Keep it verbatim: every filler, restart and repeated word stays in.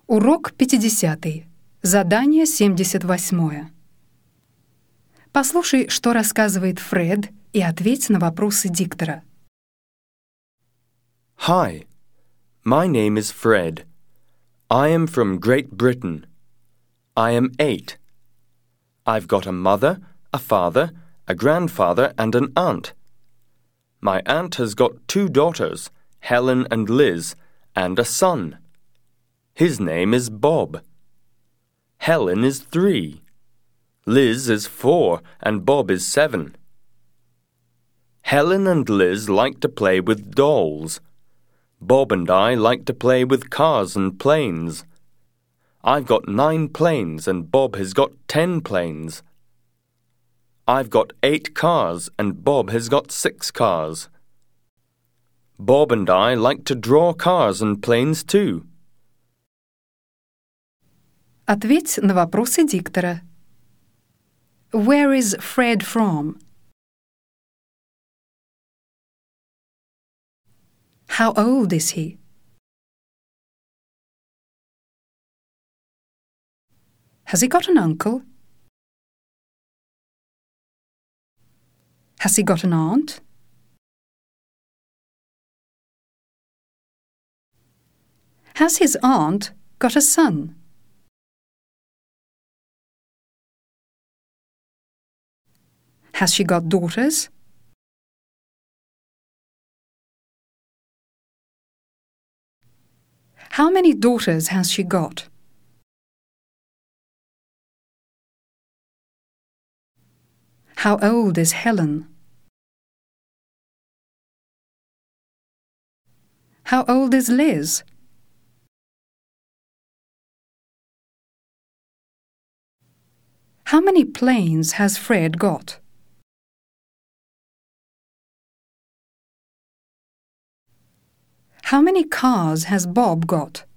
Урок пятидесятый. Задание семьдесят восьмое. Послушай, что рассказывает Фред, и ответь на вопросы диктора. Hi, my name is Fred. I am from Great Britain. I am eight. I've got a mother, a father, a grandfather, and an aunt. My aunt has got two daughters, Helen and Liz, and a son. His name is Bob. Helen is three. Liz is four, and Bob is seven. Helen and Liz like to play with dolls. Bob and I like to play with cars and planes. I've got nine planes, and Bob has got ten planes. I've got eight cars, and Bob has got six cars. Bob and I like to draw cars and planes too. Ответь на вопросы диктора. Where is Fred from? How old is he? Has he got an uncle? Has he got an aunt? Has his aunt got a son? Has she got daughters? How many daughters has she got? How old is Helen? How old is Liz? How many planes has Fred got? How many cars has Bob got?